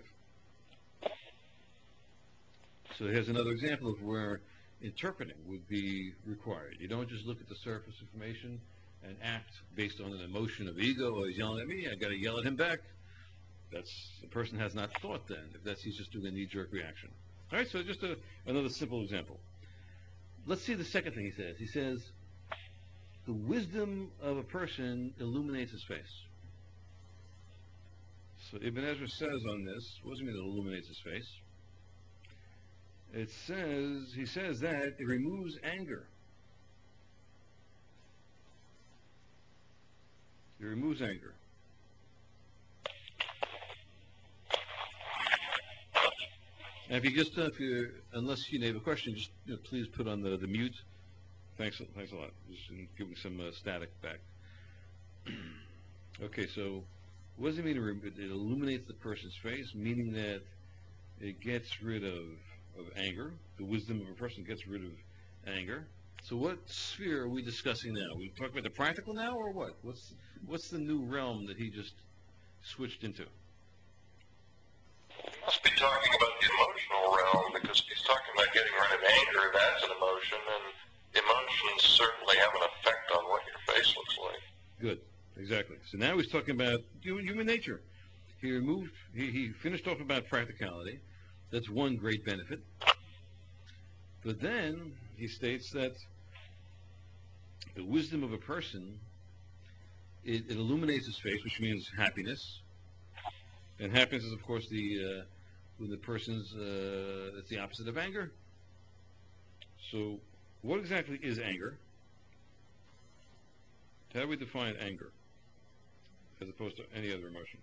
So here's another example of where interpreting would be required. You don't just look at the surface information and act based on an emotion of ego. Oh, he's yelling at me, I got to yell at him back. That's the person has not thought then. If that's he's just doing a knee-jerk reaction. All right, so just a, another simple example. Let's see the second thing he says. He says, the wisdom of a person illuminates his face. So Ibn Ezra says on this, what does it mean it illuminates his face? It says, he says that it removes anger. It removes anger. And if you just, uh, if you, unless you have a question, just you know, please put on the, the mute. Thanks, thanks a lot. Just give me some uh, static back. Okay, so what does it mean? It illuminates the person's face, meaning that it gets rid of, of anger. The wisdom of a person gets rid of anger. So what sphere are we discussing now? We talk about the practical now, or what? What's what's the new realm that he just switched into? He must be talking about the emotional realm, because he's talking about getting rid of anger. That's an emotion, and emotions certainly have an effect on what your face looks like. Good, exactly. So now he's talking about human, human nature. He removed, he, he finished off about practicality. That's one great benefit. But then he states that the wisdom of a person, it, it illuminates his face, which means happiness. And happiness is, of course, the uh, when the person's uh, it's the opposite of anger. So, what exactly is anger? How do we define anger as opposed to any other emotion?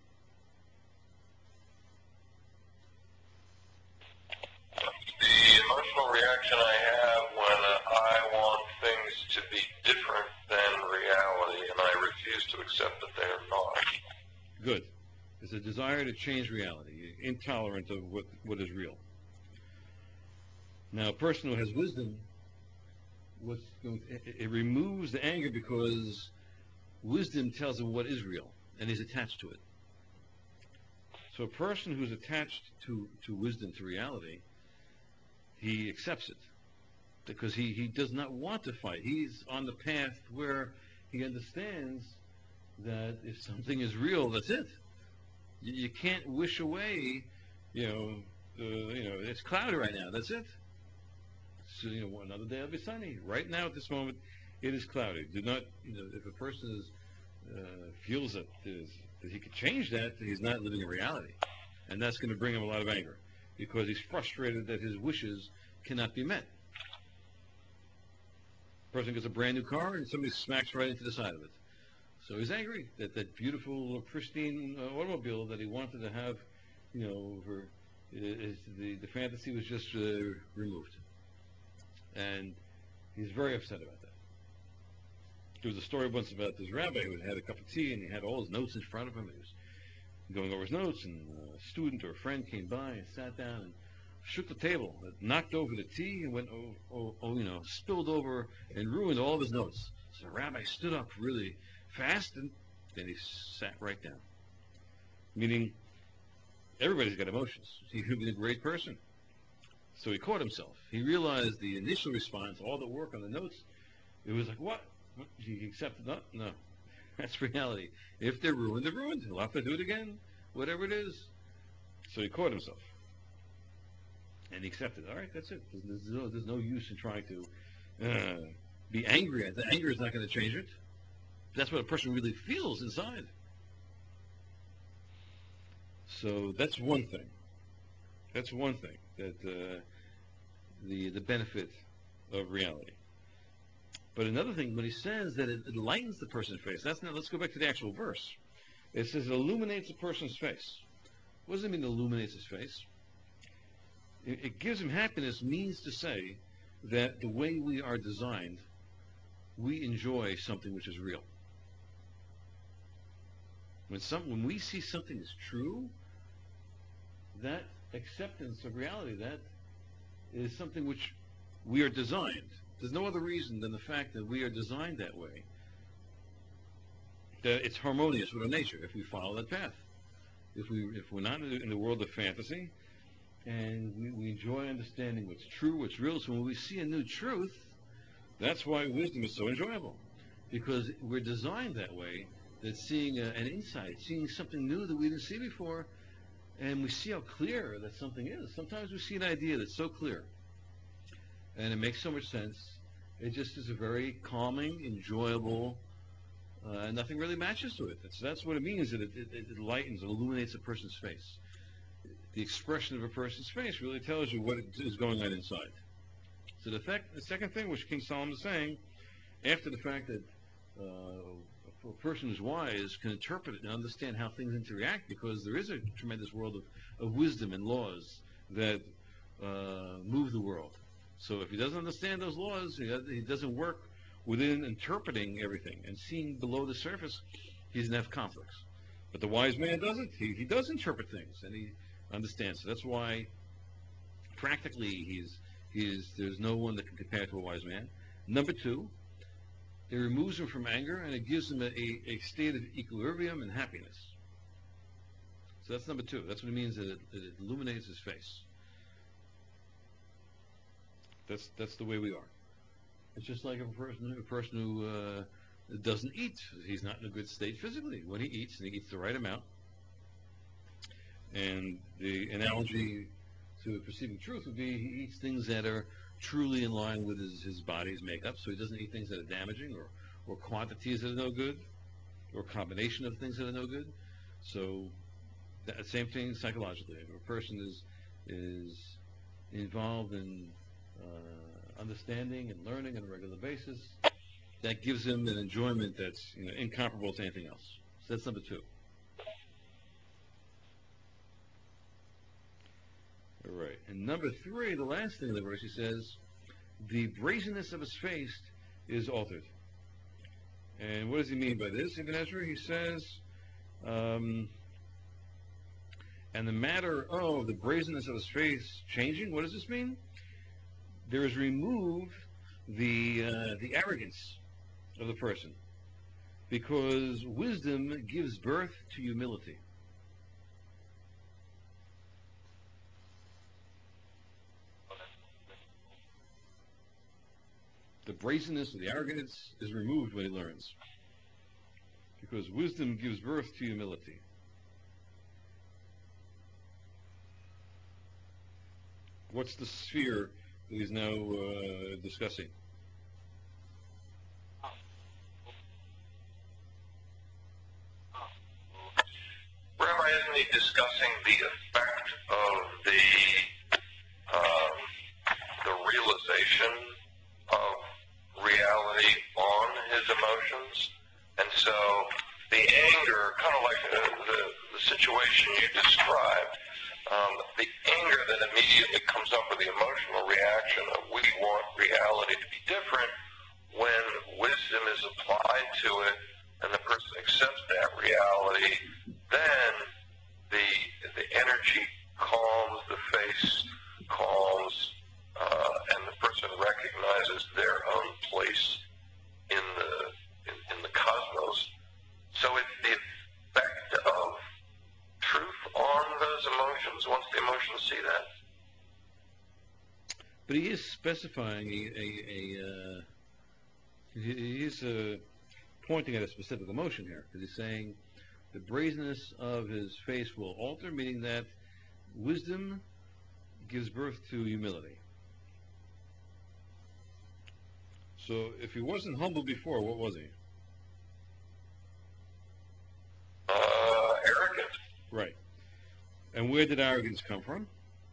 The emotional reaction I have when I want things to be different than reality, and I refuse to accept that they are not. Good. It's a desire to change reality, intolerant of what, what is real. Now, a person who has wisdom, what's going to, it, it removes the anger because wisdom tells him what is real, and he's attached to it. So a person who's attached to, to wisdom, to reality, he accepts it because he, he does not want to fight. He's on the path where he understands that if something is real, that's it. You, you can't wish away, you know, uh, you know, it's cloudy right now, that's it. So, you know, another day it'll be sunny. Right now at this moment, it is cloudy. Do not, you know, if a person is, uh, feels that, is, that he could change that, he's not living in reality. And that's going to bring him a lot of anger because he's frustrated that his wishes cannot be met. Person gets a brand new car and somebody smacks right into the side of it. So he's angry that that beautiful, pristine uh, automobile that he wanted to have, you know, for, is, the, the fantasy was just uh, removed. And he's very upset about that. There was a story once about this rabbi who had a cup of tea and he had all his notes in front of him. He was going over his notes, and a student or a friend came by and sat down and shook the table, knocked over the tea, and went, oh, oh, oh, you know, spilled over and ruined all of his notes. So the rabbi stood up really fast, and then he sat right down. Meaning, everybody's got emotions. He could be a great person. So he caught himself. He realized the initial response, all the work on the notes, it was like, what? what? He accepted that? No. That's reality. If they're ruined, they're ruined. He'll have to do it again, whatever it is. So he caught himself. And he accepted, all right, that's it. There's, there's, no, there's no use in trying to uh, be angry at it. The anger is not going to change it. That's what a person really feels inside. So that's one thing. That's one thing, that uh, the, the benefit of reality. But another thing, when he says that it, it lightens the person's face, that's not, let's go back to the actual verse. It says it illuminates a person's face. What does it mean, illuminates his face? It, it gives him happiness, means to say that the way we are designed, we enjoy something which is real. When, some, when we see something is true, that acceptance of reality, that is something which we are designed. There's no other reason than the fact that we are designed that way. That it's harmonious with our nature if we follow that path. If, we, if we're not in the world of fantasy, and we, we enjoy understanding what's true, what's real, so when we see a new truth, that's why wisdom is so enjoyable. Because we're designed that way, that seeing a, an insight, seeing something new that we didn't see before, and we see how clear that something is. Sometimes we see an idea that's so clear, and it makes so much sense. It just is a very calming, enjoyable, uh, and nothing really matches to it. That's, that's what it means, that it, it, it lightens, it illuminates a person's face. The expression of a person's face really tells you what is going on inside. So the, fact, the second thing, which King Solomon is saying, after the fact that uh, a person who's wise can interpret it and understand how things interact, because there is a tremendous world of, of wisdom and laws that uh, move the world. So if he doesn't understand those laws, he, he doesn't work within interpreting everything and seeing below the surface, he doesn't have conflicts. But the wise man doesn't. He, he does interpret things, and he understands. So that's why practically he's, he's, there's no one that can compare to a wise man. Number two, it removes him from anger, and it gives him a, a, a state of equilibrium and happiness. So that's number two. That's what it means, that it, that it illuminates his face. That's that's the way we are. It's just like a person, a person who uh, doesn't eat. He's not in a good state physically. When he eats, and he eats the right amount. And the analogy to perceiving truth would be he eats things that are truly in line with his, his body's makeup, so he doesn't eat things that are damaging, or, or quantities that are no good, or combination of things that are no good. So that same thing psychologically. If a person is is involved in uh, understanding and learning on a regular basis, that gives him an enjoyment that's, you know, incomparable to anything else. So that's number two. All right. And number three, the last thing in the verse, he says, the brazenness of his face is altered. And what does he mean by this, Ibn Ezra? He says, um, and the matter of the brazenness of his face changing, what does this mean? There is removed the, uh, the arrogance of the person, because wisdom gives birth to humility. The brazenness of the arrogance is removed when he learns, because wisdom gives birth to humility. What's the sphere that he's now uh, discussing? Rabbi, isn't he discussing the effect of the um, the realization of reality on his emotions? And so the anger, kind of like the, the, the situation you described, um, the anger that immediately comes up with the emotional reaction of we want reality to be different, when wisdom is applied to it and the person accepts that reality, then the the energy calms, the face calms, uh, and the person recognizes their own place in the in, in the cosmos. So it's the effect of truth on those emotions once the emotions see that. But he is specifying a, a, a uh, he, he's uh, pointing at a specific emotion here, because he's saying the brazenness of his face will alter, meaning that wisdom gives birth to humility. So if he wasn't humble before, what was he? Uh, arrogant. Right. And where did arrogance come from?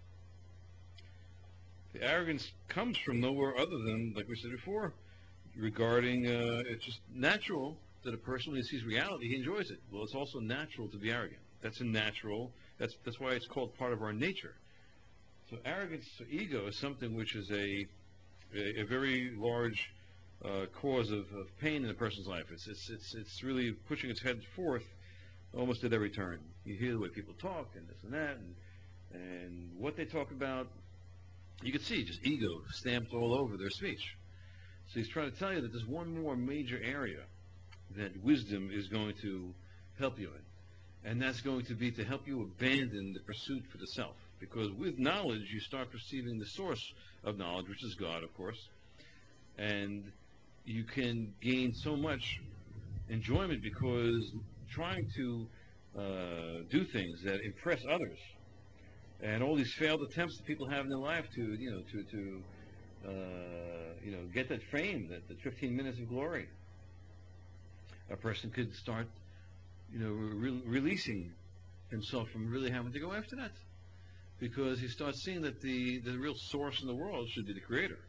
The arrogance comes from nowhere other than, like we said before, regarding uh, it's just natural that a person, when he sees reality, he enjoys it. Well, it's also natural to be arrogant. That's a natural. That's that's why it's called part of our nature. So arrogance, so ego, is something which is a a, a very large uh, cause of, of pain in a person's life. It's it's it's it's really pushing its head forth almost at every turn. You hear the way people talk and this and that, and and what they talk about. You can see just ego stamped all over their speech. So he's trying to tell you that there's one more major area that wisdom is going to help you in, and that's going to be to help you abandon the pursuit for the self. Because with knowledge, you start perceiving the source of knowledge, which is God, of course, and you can gain so much enjoyment because trying to uh, do things that impress others, and all these failed attempts that people have in their life to, you know, to to uh, you know, get that fame, that the fifteen minutes of glory. A person could start, you know, re- releasing himself from really having to go after that, because he starts seeing that the the real source in the world should be the Creator.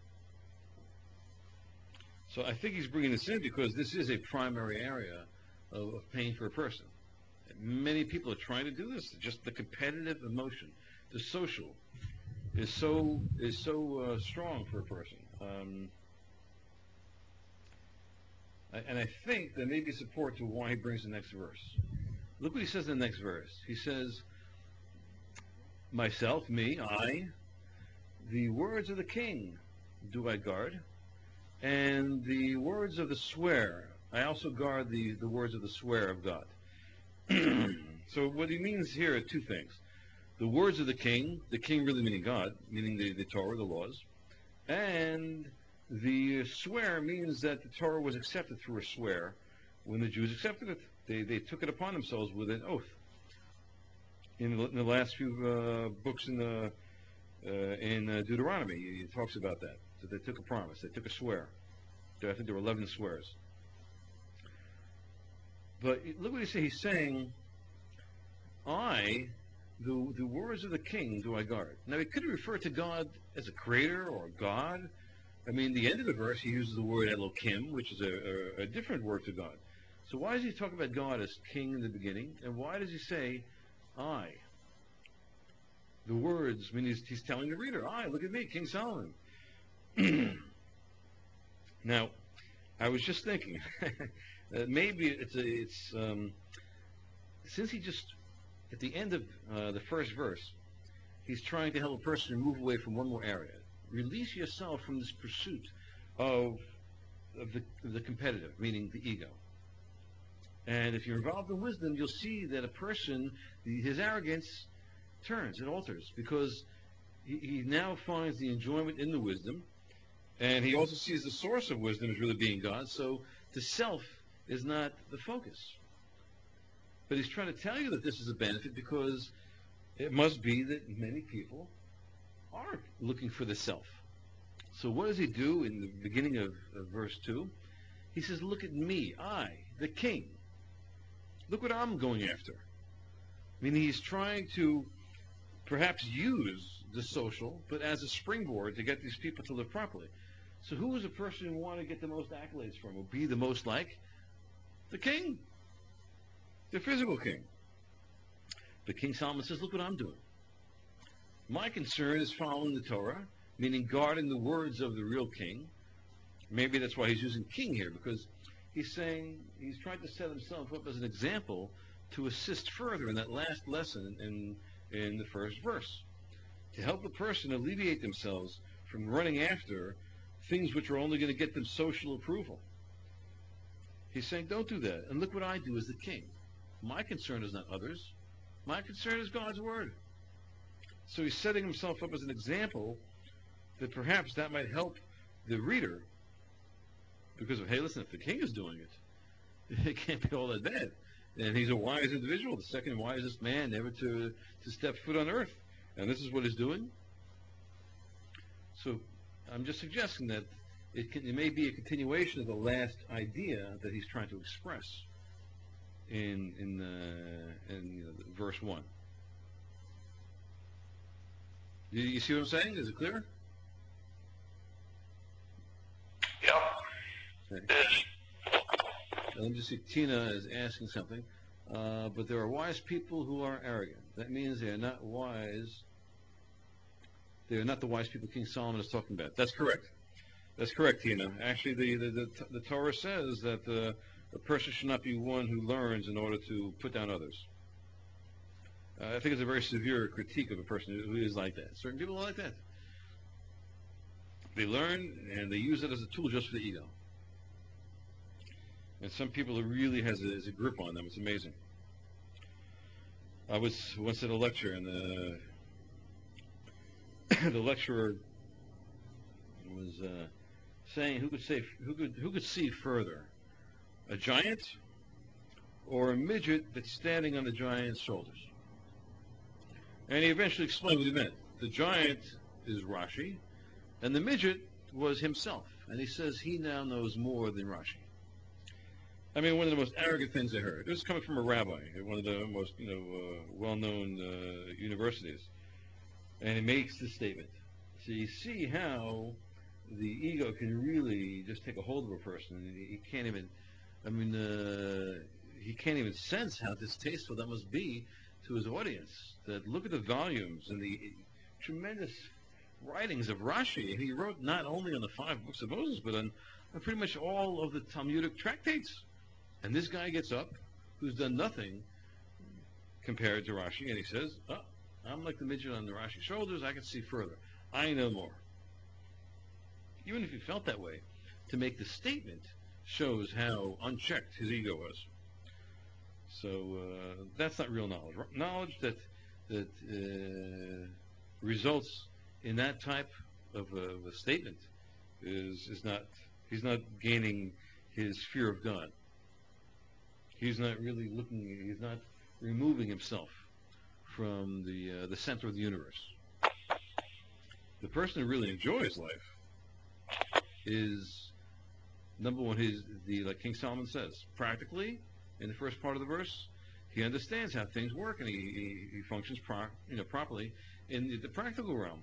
So I think he's bringing this in because this is a primary area of, of pain for a person. Many people are trying to do this. Just the competitive emotion, the social, is so is so uh, strong for a person. Um, and I think there may be support to why he brings the next verse. Look what he says in the next verse. He says, myself, me, I, the words of the king do I guard, and the words of the swear, I also guard the, the words of the swear of God. So what he means here are two things. The words of the king, the king really meaning God, meaning the, the Torah, the laws, and the swear means that the Torah was accepted through a swear when the Jews accepted it. They, they took it upon themselves with an oath. In the, in the last few uh, books in the uh, in uh, Deuteronomy, it talks about that. So they took a promise. They took a swear. I think there were eleven swears. But look what he says. He's saying, I, the, the words of the king do I guard. Now, he could refer to God as a creator or God. I mean, the end of the verse, he uses the word Elohim, which is a, a, a different word to God. So why does he talk about God as king in the beginning? And why does he say, I? The words, I mean, he's, he's telling the reader, I, look at me, King Solomon. Now, I was just thinking, Uh, maybe it's a, it's um, since he just at the end of uh, the first verse, he's trying to help a person move away from one more area. Release yourself from this pursuit of of the, of the competitive, meaning the ego. And if you're involved in wisdom, you'll see that a person, the, his arrogance turns, it alters, because he, he now finds the enjoyment in the wisdom, and he also sees the source of wisdom as really being God, so the self is not the focus. But he's trying to tell you that this is a benefit because it must be that many people are looking for the self. So what does he do in the beginning of, of verse two? He says, look at me, I, the king. Look what I'm going after. I mean, he's trying to perhaps use the social, but as a springboard to get these people to live properly. So who is a person who want to get the most accolades from, or be the most like? The king. The physical king. But King Solomon says, look what I'm doing. My concern is following the Torah, meaning guarding the words of the real king. Maybe that's why he's using king here, because he's saying, he's trying to set himself up as an example to assist further in that last lesson in, in the first verse. To help the person alleviate themselves from running after things which are only going to get them social approval. He's saying, don't do that. And look what I do as the king. My concern is not others. My concern is God's word. So he's setting himself up as an example that perhaps that might help the reader, because of, hey, listen, if the king is doing it, it can't be all that bad. And he's a wise individual, the second wisest man ever to, to step foot on earth. And this is what he's doing. So I'm just suggesting that it, can, it may be a continuation of the last idea that he's trying to express in in, uh, in you know, verse one. You, you see what I'm saying? Is it clear? Yep. Okay. Yes. Let me just see. Tina is asking something. Uh, but there are wise people who are arrogant. That means they are not wise. They are not the wise people King Solomon is talking about. That's correct. That's correct, Tina. Actually, the the, the, the Torah says that uh, a person should not be one who learns in order to put down others. Uh, I think it's a very severe critique of a person who is like that. Certain people are like that. They learn and they use it as a tool just for the ego. And some people it really has a, has a grip on them. It's amazing. I was once at a lecture, and the the lecturer was uh, saying who could say who could who could see further, a giant or a midget that's standing on the giant's shoulders. And he eventually explained what he meant. The giant is Rashi, and the midget was himself. And he says he now knows more than Rashi. I mean, one of the most arrogant things I heard. This is coming from a rabbi at one of the most, you know, uh, well-known uh, universities, and he makes this statement. So you see how the ego can really just take a hold of a person. He, he can't even. I mean, uh, he can't even sense how distasteful that must be to his audience. That look at the volumes and the tremendous writings of Rashi. He wrote not only on the five books of Moses, but on, on pretty much all of the Talmudic tractates. And this guy gets up, who's done nothing compared to Rashi, and he says, oh, I'm like the midget on the Rashi shoulders, I can see further. I know more. Even if he felt that way, to make the statement shows how unchecked his ego was. So uh, that's not real knowledge. Knowledge that, that uh, results in that type of a, of a statement is, is not, he's not gaining his fear of God. He's not really looking, he's not removing himself from the uh, the center of the universe. The person who really enjoys life is, number one, his, the, like King Solomon says, practically, in the first part of the verse, he understands how things work, and he, he, he functions pro, you know, properly in the practical realm.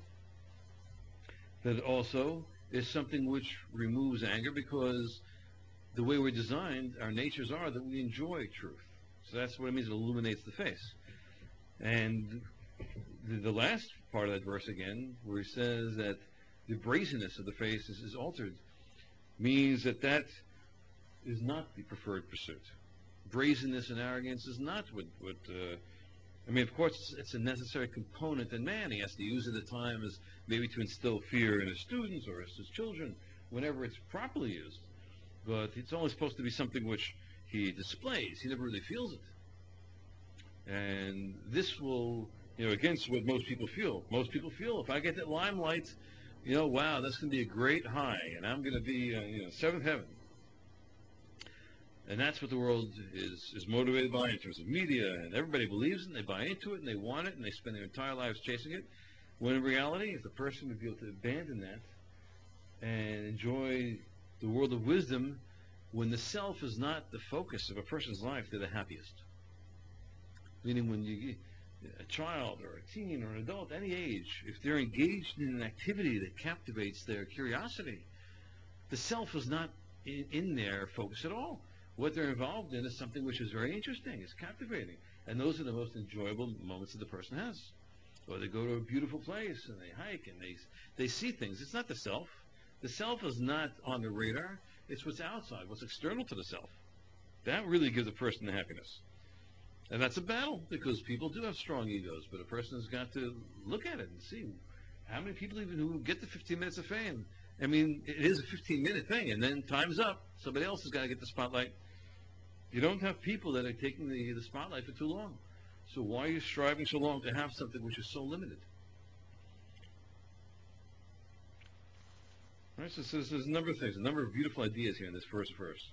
That also is something which removes anger, because the way we're designed, our natures are that we enjoy truth. So that's what it means. It illuminates the face. And the, the last part of that verse again, where he says that the brazenness of the face is, is altered, means that that is not the preferred pursuit. Brazenness and arrogance is not what, what uh, I mean, of course, it's, it's a necessary component in man. He has to use it at times maybe to instill fear in his students or his children whenever it's properly used. But it's only supposed to be something which he displays. He never really feels it. And this will, you know, against what most people feel. Most people feel if I get that limelight, you know, wow, that's going to be a great high, and I'm going to be, uh, you know, seventh heaven. And that's what the world is, is motivated by in terms of media, and everybody believes it, and they buy into it, and they want it, and they spend their entire lives chasing it. When in reality, if the person would be able to abandon that and enjoy the world of wisdom, when the self is not the focus of a person's life, they're the happiest. Meaning when you, a child or a teen or an adult, any age, if they're engaged in an activity that captivates their curiosity, the self is not in, in their focus at all. What they're involved in is something which is very interesting, is captivating. And those are the most enjoyable moments that the person has. Or they go to a beautiful place and they hike and they, they see things. It's not the self. The self is not on the radar. It's what's outside, what's external to the self. That really gives a person the happiness. And that's a battle because people do have strong egos, but a person's got to look at it and see how many people even who get the fifteen minutes of fame. I mean, it is a fifteen minute thing, and then time's up. Somebody else has got to get the spotlight. You don't have people that are taking the, the spotlight for too long. So why are you striving so long to have something which is so limited? All right, so, so there's a number of things, a number of beautiful ideas here in this first verse.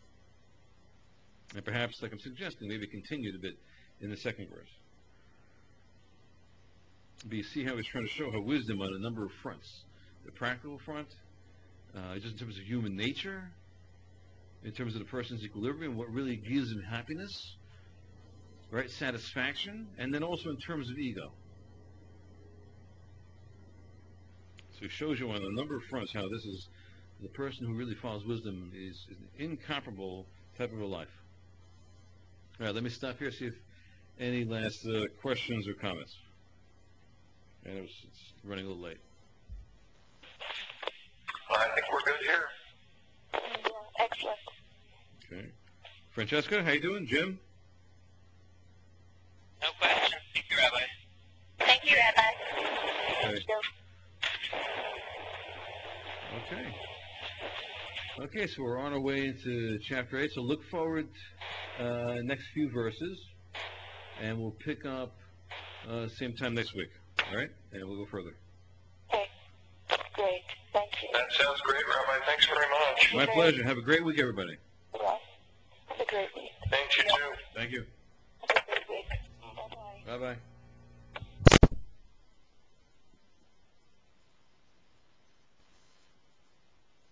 And perhaps, like I'm suggesting, maybe continued a bit in the second verse. But you see how he's trying to show how wisdom on a number of fronts. The practical front, uh, just in terms of human nature, in terms of the person's equilibrium, what really gives him happiness, right, satisfaction, and then also in terms of ego. So he shows you on a number of fronts how this is, the person who really follows wisdom is, is an incomparable type of a life. All right, let me stop here, see if any last uh, questions or comments. And it was, it's running a little late. I think we're good here. Yeah, excellent. Okay. Francesca, how you doing? Jim? No question. Thank you, Rabbi. Thank you, Rabbi. Okay. Okay. Okay, so we're on our way into chapter eight. So look forward uh, next few verses, and we'll pick up uh, same time next week. All right, and we'll go further. Okay, great. Thank you. That sounds great, Rabbi. Thanks very much. My pleasure. Have a great week, everybody. Yeah. Have a great week. Thanks, you too. Thank you. Have a great week. Bye-bye. Bye bye.